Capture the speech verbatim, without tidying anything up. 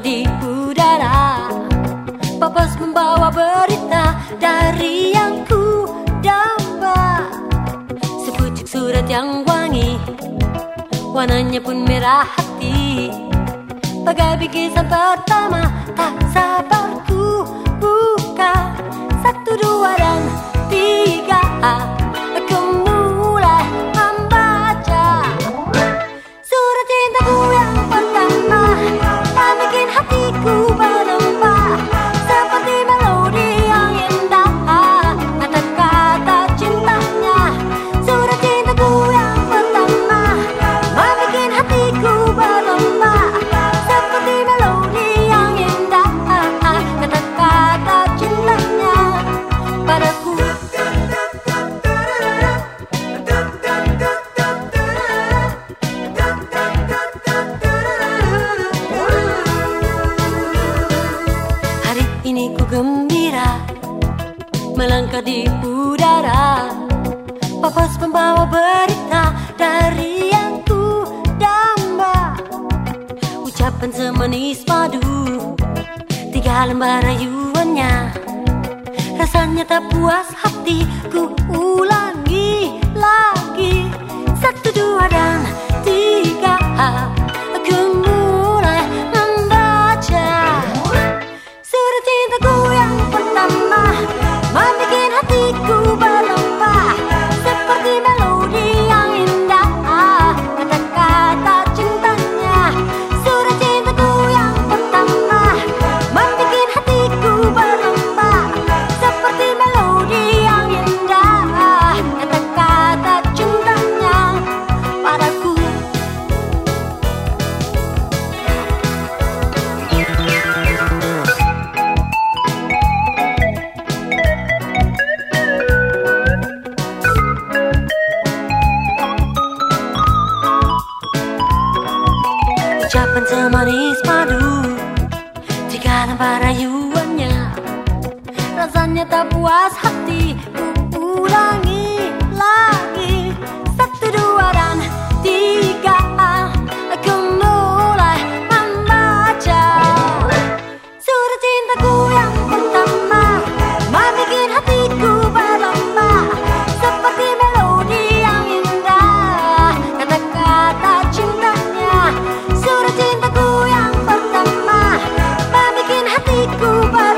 di udara. Papas membawa berita dari yang ku damba. Sepucuk surat yang wangi, warnanya pun merah hati. Bagai bingkisan pertama, tak sabar ku buka. Satu, dua, dan tiga, aku mulai membaca. Surat cintaku yang pertama, tak bikin hatiku berlembah. Seperti melodi yang indah, kata-kata cintanya. Surat cintaku yang pertama, tak bikin hatiku berlembah. Seperti melodi yang indah, kata-kata cintanya padaku. Hari ini ku gembira melangkah di udara. Papas membawa berita dari yang ku damba. Ucapan semanis madu, tiga lembar rayuannya. Rasanya tak puas hati, ku ulangi lagi. Satu, dua, dan tiga, aku mulai membaca. Surat cintaku yang pertama, membikin hatiku berlembah. Seperti melodi yang indah, kata-kata cintanya. Surat cintaku yang pertama, membikin hatiku berlembah. Seperti melodi yang indah, kata-kata cintanya padaku. Ucapan semanis madu, tiga lembar rayuannya. Rasanya tak puas hati, ku ulangi lagi. Satu, dua, dan tiga, aku mulai membaca. Surat cintaku yang pertama, membikin hatiku berlembah. Seperti melodi yang indah, kata-kata cintanya. Surat cintaku yang pertama, membikin hatiku berlembah.